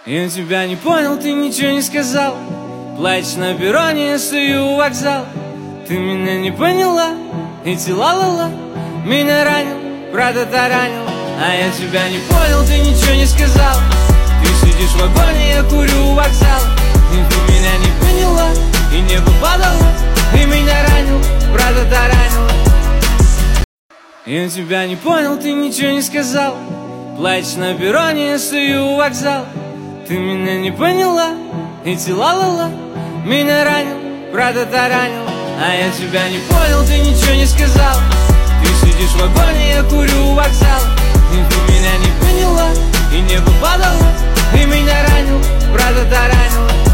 Я тебя не понял, ты ничего не сказал. Плачешь на перроне, я стою у вокзала. Ты меня не поняла, эти ла-ла-ла меня ранил, брата таранил. А я тебя не понял, ты ничего не сказал. Ты сидишь в вагоне, я курю у вокзала. И ты меня не поняла, и небо падало, и меня ранил, брата таранил. Я тебя не понял, ты ничего не сказал. Плачешь на перроне, я стою у вокзала. Ты меня не поняла, эти ла-ла-ла меня ранил, брата таранил. А я тебя не понял, ты ничего не сказал. Ты сидишь в вагоне, я курю у вокзала. И ты меня не поняла, и небо падало, и меня ранил, брата таранил.